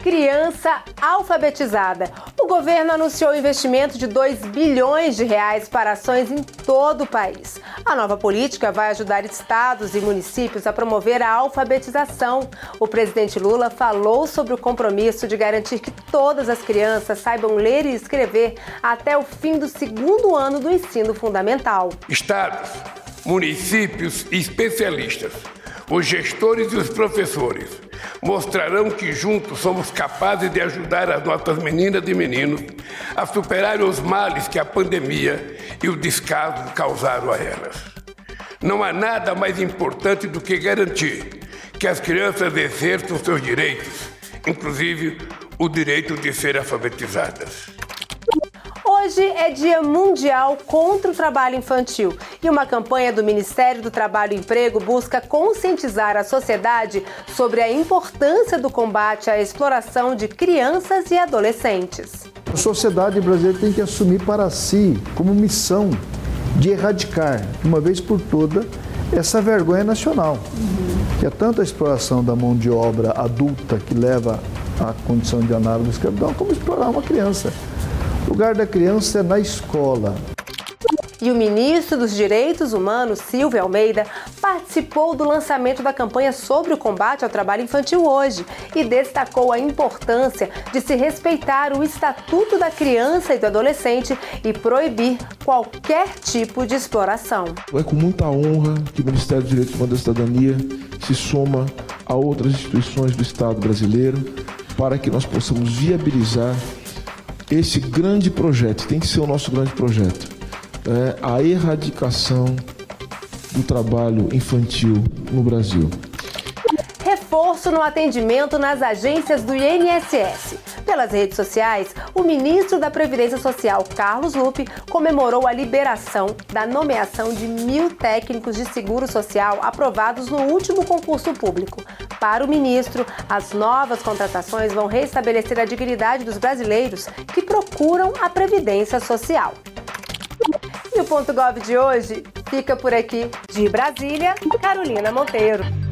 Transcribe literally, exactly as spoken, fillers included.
Criança alfabetizada. O governo anunciou um investimento de dois bilhões de reais para ações em todo o país. A nova política vai ajudar estados e municípios a promover a alfabetização. O presidente Lula falou sobre o compromisso de garantir que todas as crianças saibam ler e escrever até o fim do segundo ano do ensino fundamental. Estados, municípios e especialistas, os gestores e os professores mostrarão que juntos somos capazes de ajudar as nossas meninas e meninos a superarem os males que a pandemia e o descaso causaram a elas. Não há nada mais importante do que garantir que as crianças exerçam seus direitos, inclusive o direito de ser alfabetizadas. Hoje é Dia Mundial contra o Trabalho Infantil e uma campanha do Ministério do Trabalho e Emprego busca conscientizar a sociedade sobre a importância do combate à exploração de crianças e adolescentes. A sociedade brasileira tem que assumir para si como missão de erradicar, de uma vez por toda, essa vergonha nacional, uhum. que é tanto a exploração da mão de obra adulta que leva à condição de análogo à escravidão, como explorar uma criança. O lugar da criança é na escola. E o ministro dos Direitos Humanos, Silvio Almeida, participou do lançamento da campanha sobre o combate ao trabalho infantil hoje e destacou a importância de se respeitar o Estatuto da Criança e do Adolescente e proibir qualquer tipo de exploração. É com muita honra que o Ministério dos Direitos Humanos e da Cidadania se soma a outras instituições do Estado brasileiro para que nós possamos viabilizar esse grande projeto, tem que ser o nosso grande projeto, é a erradicação do trabalho infantil no Brasil. Reforço no atendimento nas agências do I N S S. Pelas redes sociais, o ministro da Previdência Social, Carlos Lupe, comemorou a liberação da nomeação de mil técnicos de seguro social aprovados no último concurso público. Para o ministro, as novas contratações vão restabelecer a dignidade dos brasileiros que procuram a Previdência Social. E o Ponto Gov de hoje fica por aqui. De Brasília, Carolina Monteiro.